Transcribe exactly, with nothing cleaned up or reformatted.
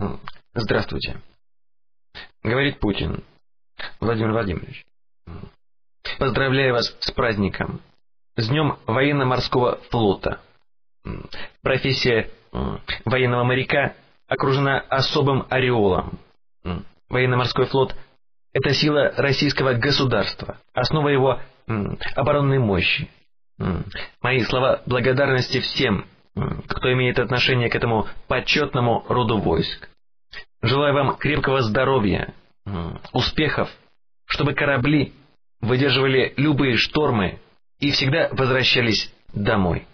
Здравствуйте. Говорит Путин. Владимир Владимирович, поздравляю вас с праздником, с Днем военно-морского флота. Профессия военного моряка окружена особым ореолом. Военно-морской флот – это сила российского государства, основа его оборонной мощи. Мои слова благодарности всем, кто имеет отношение к этому почетному роду войск. Желаю вам крепкого здоровья, успехов, чтобы корабли выдерживали любые штормы и всегда возвращались домой.